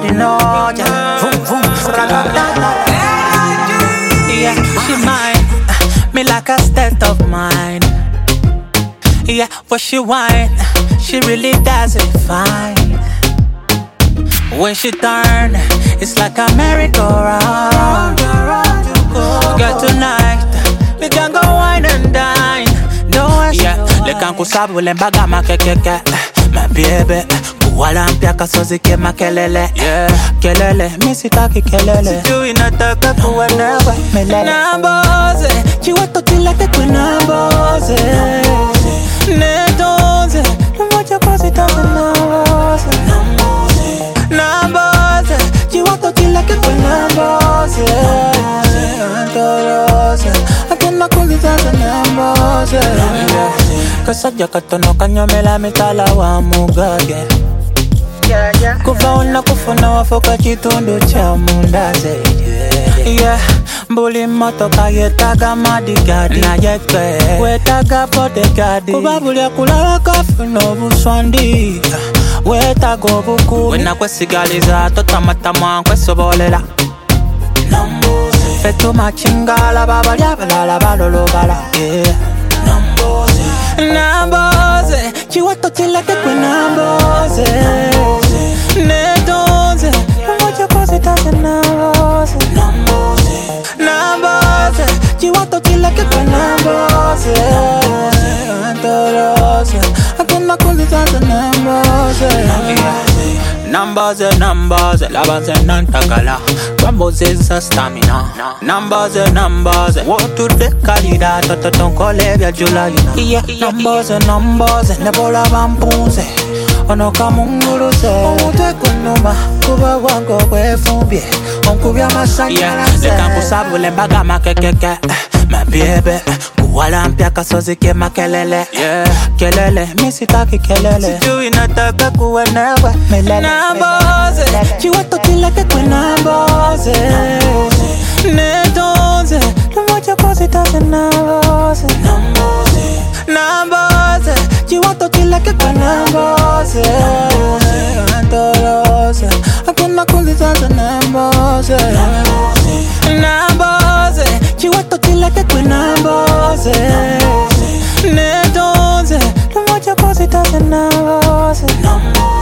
already know, yeah. Vroom, vroom, yeah, she mine, me like a state of mind. Yeah, what she whine, she really does it fine. When she turn, it's like a merry-go-round. Girl, tonight, we can go wine and dine. Yeah, le kanku sabu le mbaga makekeke. My baby, kuwala mpya kasozi ke makelele. Yeah, kelele, mi sitaki kelele. Sijui inataka kuwenewe melele. Namboze, chiwato chileke kwe namboze. Netonze, numoja kwa sitaka namboze. Namboze, chiwato chileke kwe namboze. Namboze, akena kuzitaza namboze. Kasaja katono kanyomela mitala wa mugage. Kufa una kufuna wafoka chitundu cha mundaze. Yeah, mbuli motoka yetaga madigadi na yekwe wetaga bodyguard. Kubabulia kulala kafu no buswandi wetaga obuku. Wena kwesigaliza totamatama kwesobolela. Fetu machingala babalya balala balolobala. Yeah, Namboze, chiwato chileke kwe namboze. Netonze, numoja kwa sitaka namboze. Namboze, chiwato chileke kwe namboze. Namboze, akuna kuzitaza namboze. Namboze, labanze nantakala. Namboze is a stamina. Namboze, what to the kalida, totonkole vya jula yuna. Namboze, nebola bampunze. Ono kamunguluze, omutwe kunuma, kuba wango kwefumbye. Onkubya masanyalaze. Le kanku sabu le mbaga makekeke. My baby, kuwala mpya kasozi ke makelele. Yeah, kelele, mi sitaki kelele. Sijui inataka kuwenewe melele. Namboze, chiwato chileke kwe namboze. Netonze, numoja kwa sitaka namboze. Namboze, chiwato chileke kwe namboze. Namboze, akuna kuzitaza namboze. Namboze, chiwato chileke kwe namboze. Netonze, numoja kwa sitaka namboze.